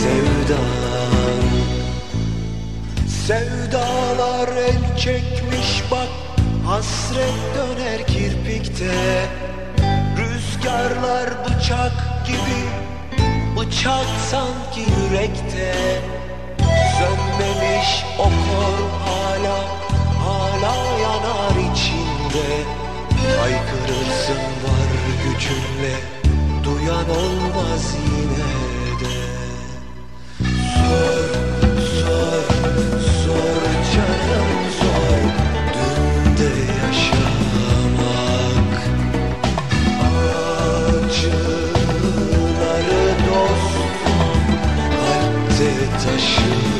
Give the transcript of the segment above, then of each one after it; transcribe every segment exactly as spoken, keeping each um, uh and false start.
sevdan. Sevdalar el çekmiş bak, hasret döner kirpikte. Rüzgarlar bıçak gibi, bıçak sanki yürekte. Sönmemiş o kor hala, hala yanar içinde. Haykırırsın var gücünle, duyan olmaz yine de. Zor, zor, zor canım zor, dün de yaşamak. Acıları dostum, kalpte taşımak.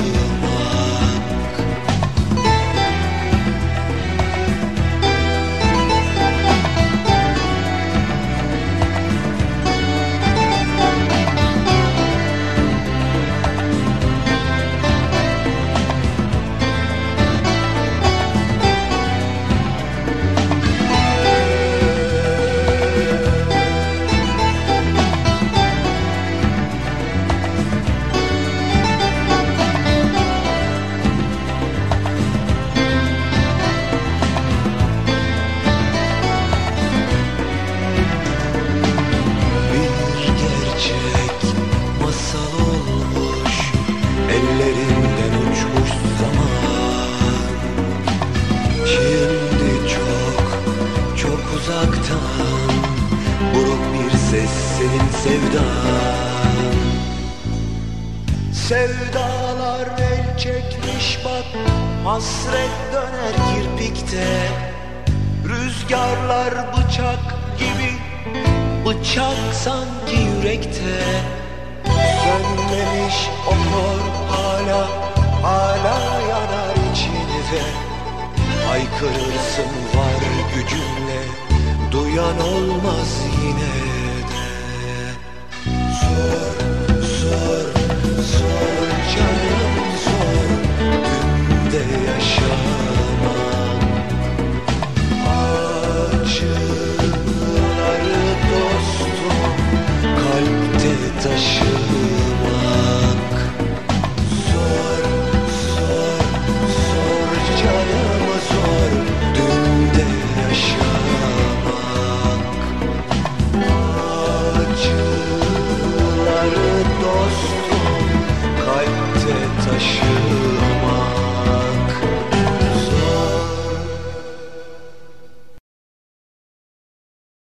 Ellerinden uçmuş zaman, şimdi çok, çok uzaktan, buruk bir ses senin sevdan. Sevdalar el çekmiş bak, hasret döner kirpikte. Rüzgarlar bıçak gibi, bıçak sanki yürekte. Sönmemiş o kor hala, hala yanar içinde. Haykırırsın var gücünle, duyan olmaz yine de. Zor